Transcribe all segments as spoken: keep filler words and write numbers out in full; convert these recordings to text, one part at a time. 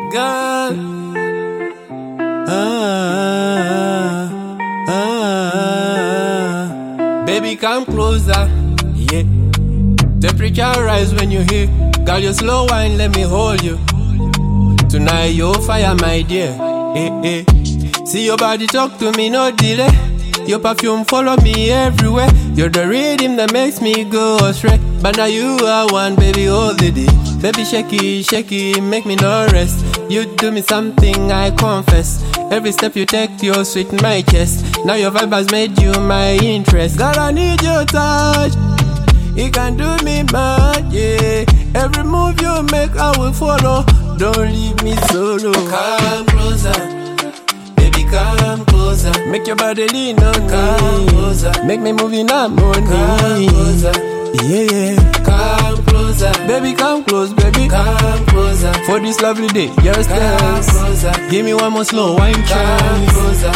Girl, ah, ah, baby, come closer, yeah. Temperature rise when you hear. Girl, you slow wine, let me hold you. Tonight you're fire, my dear. Eh, eh. See your body talk to me, no delay. Your perfume follow me everywhere. You're the rhythm that makes me go astray. But now you are one, baby, all the day. Baby, shaky, shaky, make me no rest. You do me something, I confess. Every step you take, you're sweet in my chest. Now your vibe has made you my interest. Girl, I need your touch. It can do me mad, yeah. Every move you make, I will follow. Don't leave me solo. Come closer, baby, come closer. Make your body lean on me. Come closer. Make me move in harmony. Come closer, yeah, yeah. Come closer, baby, come close, baby. Come closer. For this lovely day, just dance. Closer. Give me one more slow wine chance. Come closer.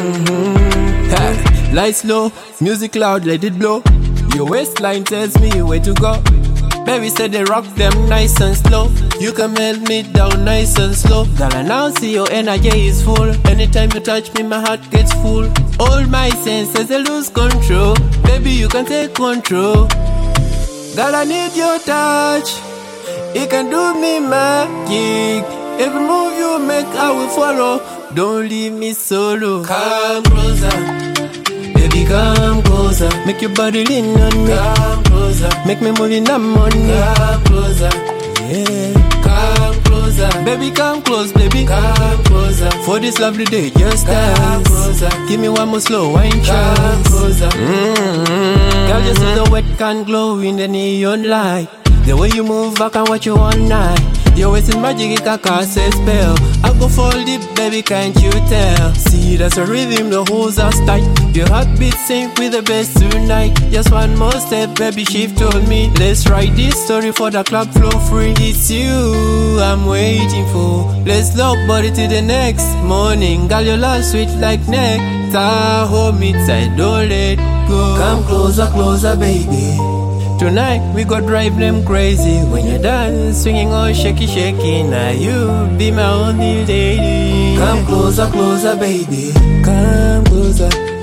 Mm-hmm. Ha. Lights low, music loud, let it blow. Your waistline tells me where to go. Baby said they rock them nice and slow. You can melt me down nice and slow. Girl, I now see your energy is full. Anytime you touch me, my heart gets full. All my senses, they lose control. Baby, you can take control. Girl, I need your touch. It can do me magic. Every move you make, I will follow. Don't leave me solo. Come closer, baby, come closer. Make your body lean on me. Come closer. Make me move in harmony. Come closer, yeah. Come closer, baby, come close, baby. Come closer. For this lovely day, just dance. Closer. Give me one more slow wine chance. Come closer. Mm-hmm. Girl, you see the wet can glow in the neon light. The way you move, I can watch you all night. Your waist is magic, it can cast a spell. I go fall deep, baby, can't you tell? See, that's a rhythm, the holes are tight. Your heartbeat sync with the bass tonight. Just one more step, baby, shift told me. Let's write this story for the club flow free. It's you I'm waiting for. Let's lock body till the next morning. Girl, your love sweet like nectar. Hold me tight, don't let go. Come closer, closer, baby. Tonight we go drive them crazy. When you're done swinging all shaky shaky, now you be my only lady. Come closer, closer, baby. Come closer.